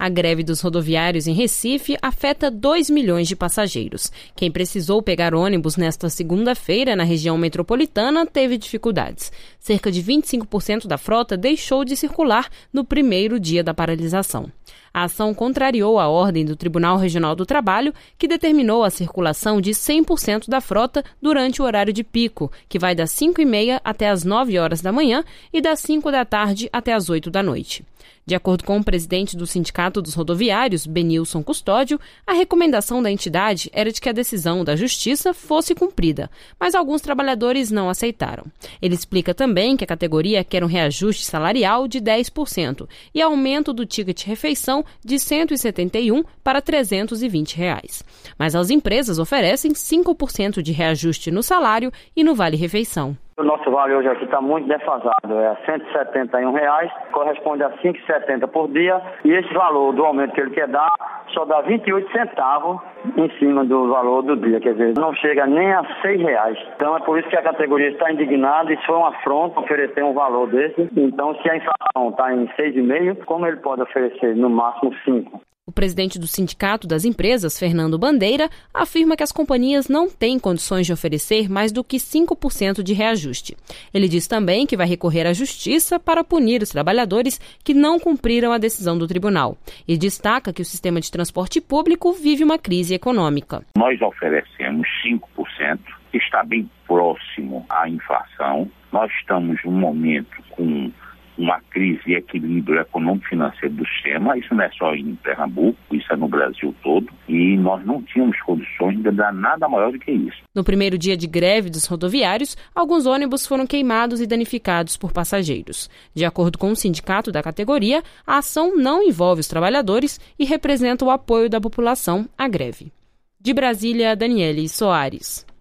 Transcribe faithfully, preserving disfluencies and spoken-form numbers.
A greve dos rodoviários em Recife afeta dois milhões de passageiros. Quem precisou pegar ônibus nesta segunda-feira na região metropolitana teve dificuldades. Cerca de vinte e cinco por cento da frota deixou de circular no primeiro dia da paralisação. A ação contrariou a ordem do Tribunal Regional do Trabalho, que determinou a circulação de cem por cento da frota durante o horário de pico, que vai das cinco e meia até as nove horas da manhã e das cinco da tarde até as oito da noite. De acordo com o presidente do Sindicato dos Rodoviários, Benilson Custódio, a recomendação da entidade era de que a decisão da Justiça fosse cumprida, mas alguns trabalhadores não aceitaram. Ele explica também que a categoria quer um reajuste salarial de dez por cento e aumento do ticket-refeição de cento e setenta e um para trezentos e vinte reais. Mas as empresas oferecem cinco por cento de reajuste no salário e no vale-refeição. O nosso vale hoje aqui está muito defasado, é cento e setenta e um reais, corresponde a cinco reais e setenta centavos por dia, e esse valor do aumento que ele quer dar só dá vinte e oito centavos em cima do valor do dia, quer dizer, não chega nem a seis reais. Então é por isso que a categoria está indignada, isso foi uma afronta oferecer um valor desse. Então se a inflação está em seis vírgula cinco por cento, como ele pode oferecer no máximo cinco por cento? O presidente do Sindicato das Empresas, Fernando Bandeira, afirma que as companhias não têm condições de oferecer mais do que cinco por cento de reajuste. Ele diz também que vai recorrer à justiça para punir os trabalhadores que não cumpriram a decisão do tribunal. E destaca que o sistema de transporte público vive uma crise econômica. Nós oferecemos cinco por cento, que está bem próximo à inflação. Nós estamos num momento com uma crise e equilíbrio econômico-financeiro do sistema. Isso não é só em Pernambuco, isso é no Brasil todo, e nós não tínhamos condições de dar nada maior do que isso. No primeiro dia de greve dos rodoviários, alguns ônibus foram queimados e danificados por passageiros. De acordo com o sindicato da categoria, a ação não envolve os trabalhadores e representa o apoio da população à greve. De Brasília, Daniele Soares.